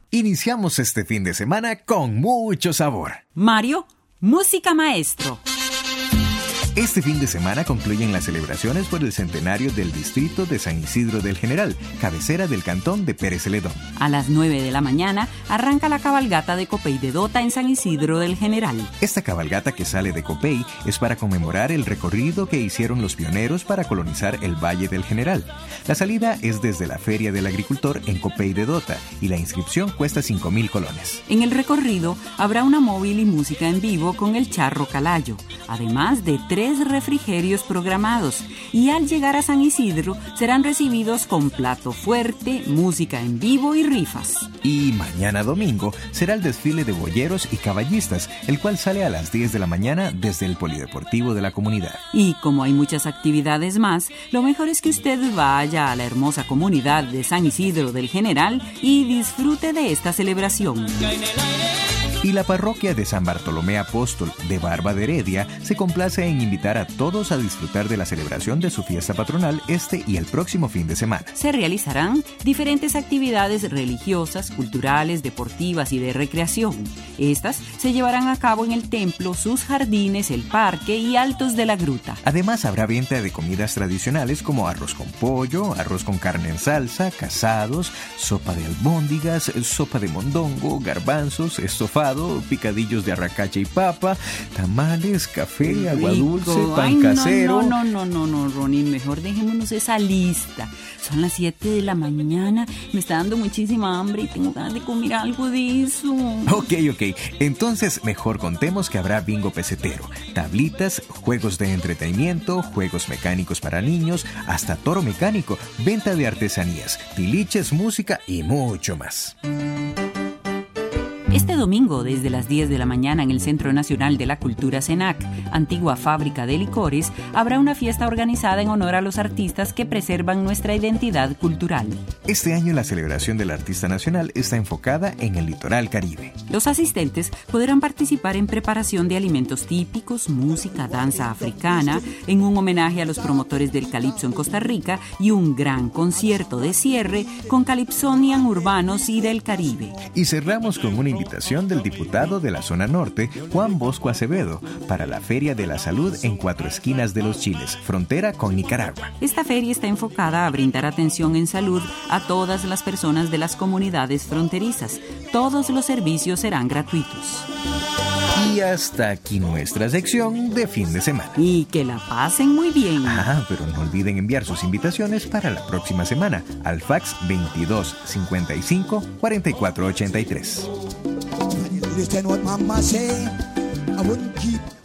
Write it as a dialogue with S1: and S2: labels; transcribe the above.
S1: Iniciamos este fin de semana con mucho sabor.
S2: Mario, música maestro.
S1: Este fin de semana concluyen las celebraciones por el centenario del distrito de San Isidro del General, cabecera del cantón de Pérez Celedón.
S2: A las 9 de la mañana arranca la cabalgata de Copey de Dota en San Isidro del General.
S1: Esta cabalgata que sale de Copey es para conmemorar el recorrido que hicieron los pioneros para colonizar el Valle del General. La salida es desde la Feria del Agricultor en Copey de Dota y la inscripción cuesta 5,000 colones.
S2: En el recorrido habrá una móvil y música en vivo con el Charro Calayo, además de 3 refrigerios programados, y al llegar a San Isidro serán recibidos con plato fuerte, música en vivo y rifas.
S1: Y mañana domingo será el desfile de boyeros y caballistas, el cual sale a las 10 de la mañana desde el polideportivo de la comunidad.
S2: Y como hay muchas actividades más, lo mejor es que usted vaya a la hermosa comunidad de San Isidro del General y disfrute de esta celebración.
S1: Y la parroquia de San Bartolomé Apóstol de Barba de Heredia se complace en invitar a todos a disfrutar de la celebración de su fiesta patronal este y el próximo fin de semana.
S2: Se realizarán diferentes actividades religiosas, culturales, deportivas y de recreación. Estas se llevarán a cabo en el templo, sus jardines, el parque y altos de la gruta.
S1: Además habrá venta de comidas tradicionales como arroz con pollo, arroz con carne en salsa, casados, sopa de albóndigas, sopa de mondongo, garbanzos, estofado, picadillos de arracacha y papa, tamales, café, agua dulce, pan casero.
S2: No, Ronnie, mejor dejémonos esa lista. Son las 7 de la mañana, me está dando muchísima hambre y tengo ganas de comer algo de eso.
S1: Ok. Entonces mejor contemos que habrá bingo pesetero, tablitas, juegos de entretenimiento, juegos mecánicos para niños, hasta toro mecánico, venta de artesanías, tiliches, música y mucho más.
S2: Este domingo, desde las 10 de la mañana en el Centro Nacional de la Cultura CENAC, antigua fábrica de licores, habrá una fiesta organizada en honor a los artistas que preservan nuestra identidad cultural.
S1: Este año la celebración del artista nacional está enfocada en el litoral caribe.
S2: Los asistentes podrán participar en preparación de alimentos típicos, música, danza africana, en un homenaje a los promotores del calipso en Costa Rica y un gran concierto de cierre con calipsonian urbanos y del Caribe.
S1: Y cerramos con una invitación del diputado de la zona norte, Juan Bosco Acevedo, para la Feria de la Salud en Cuatro Esquinas de los Chiles, frontera con Nicaragua.
S2: Esta feria está enfocada a brindar atención en salud a todas las personas de las comunidades fronterizas. Todos los servicios serán gratuitos.
S1: Y hasta aquí nuestra sección de fin de semana.
S2: Y que la pasen muy bien.
S1: Pero no olviden enviar sus invitaciones para la próxima semana al fax 22 55 44 83.
S3: Listen what mama say, I wouldn't keep